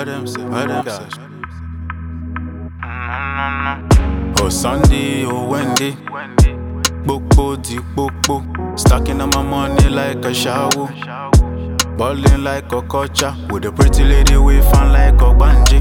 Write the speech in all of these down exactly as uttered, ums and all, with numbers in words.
What them say? What them say? Oh Sunday, oh Wendy. Bokbo di bokbo. Stacking on my money like a shower. Ballin' like a culture. With a pretty lady we fan like a banji.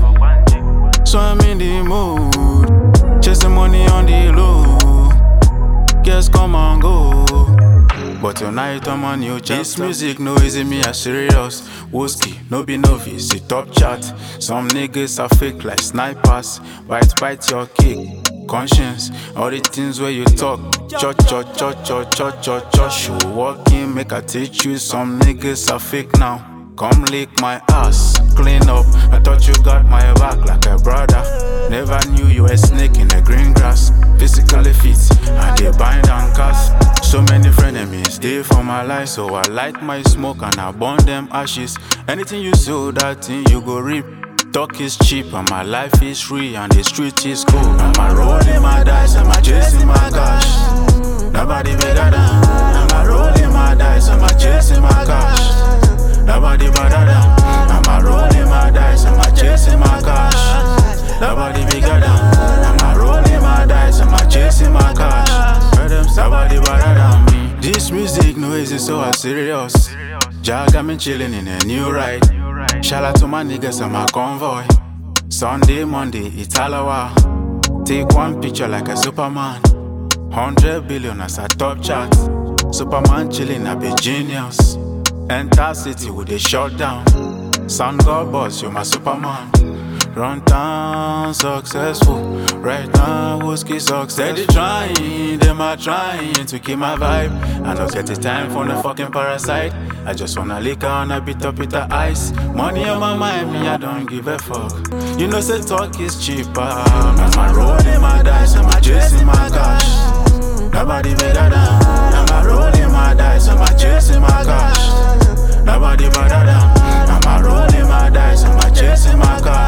So I'm in the mood. Chasing money on the low. Guess come and go. But tonight I'm on new chapter. This music no easy, me a serious. Whiskey, no be novice, it top chat. Some niggas are fake like snipers. Bite bite your cake. Conscience, all the things where you talk. Cho cho cho cho cho cho cho. Show walking, make I teach you. Some niggas are fake now. Come lick my ass, clean up. I thought you got my back like a brother. Never knew you were a snake in the green grass. Physically fit, and they bind and cast. So many frenemies, they for my life. So I light my smoke and I burn them ashes. Anything you sow, that thing you go reap. Talk is cheap and my life is free and the street is cool. Am I rolling my dice? Am I chasing my cash? Nobody bigger than. Am I rolling my dice? Am I chasing my cash? Nobody better than. Am I rolling my dice? Am I chasing my cash? Nobody bigger than. Am I rolling my dice? Am I chasing my cash? Nobody better than me. This music no easy, so I'm serious. Jag got me chilling in a new ride. Shout out to my niggas and my convoy. Sunday, Monday, Italawa. Take one picture like a Superman. Hundred billion as a top chart. Superman chilling, I be genius. Enter city with a shutdown. Sound God boss, you my Superman. Run town successful. Right now, whiskey success. They trying, them are trying to keep my vibe. I don't get the time for the fucking parasite. I just wanna lick on a bit up with the ice. Money on my mind, me I don't give a fuck. You know say talk is cheaper. Am I rolling my dice? Am I chasing my cash? Nobody better than. Am I rolling my dice? Am I chasing my cash? Nobody better than. Am I rolling my dice? Am I chasing my cash?